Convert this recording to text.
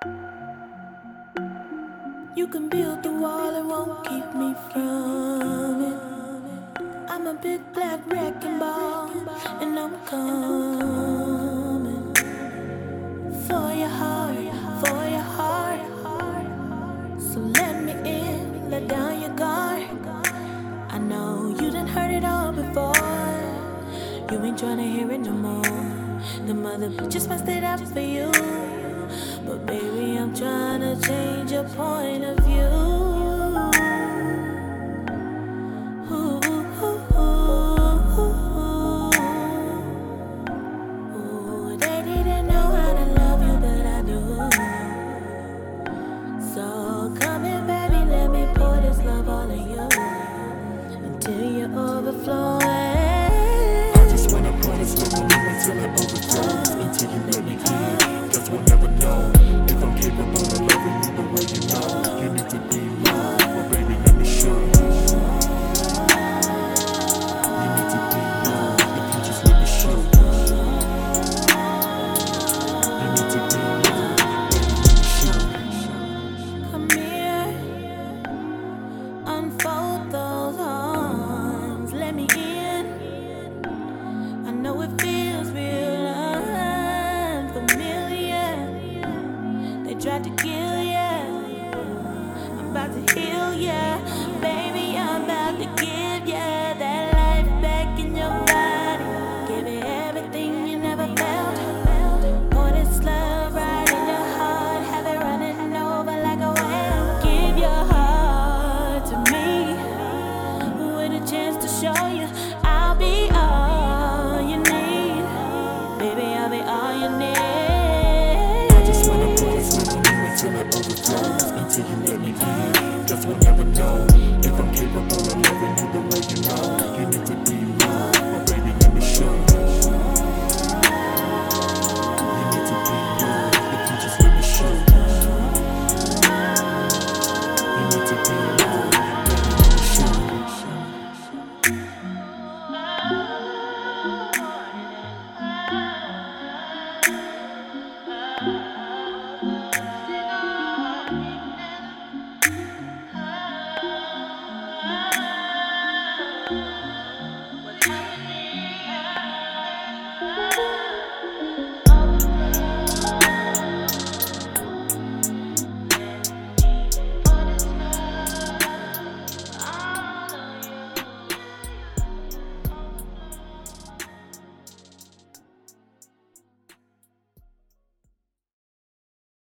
You can build the wall, it won't keep me from it. I'm a big black wrecking ball, and I'm coming for your heart, for your heart. So let me in, let down your guard. I know you done heard it all before. You ain't tryna hear it no more. The mother just messed it up for you. But baby, I'm tryna change your point of view. Ooh, they didn't know how to love you, but I do. So come here, baby, let me pour this love all in you until you're overflowing. I just wanna pour this love on you until it overflows, until you let me in. Guess we'll never know if I'm capable of loving you the way you know. You need to be loved, but baby, let me show you. You need to be loved, if you just let me show you. You need to be loved, baby, let me show you. Come here, unfold those arms, let me in. I know it feels real unfamiliar. They tried to kill ya, I'm about to heal ya. Baby, I'm about to give ya that life back in your body. Give it everything you never felt. Pour this love right in your heart, have it running over like a well. Give your heart to me, with a chance to show you I'll be all you need. Baby, I'll be all you need. I just wanna pour this love on you until it overflows, until you let me in. Guess we'll never know if I'm capable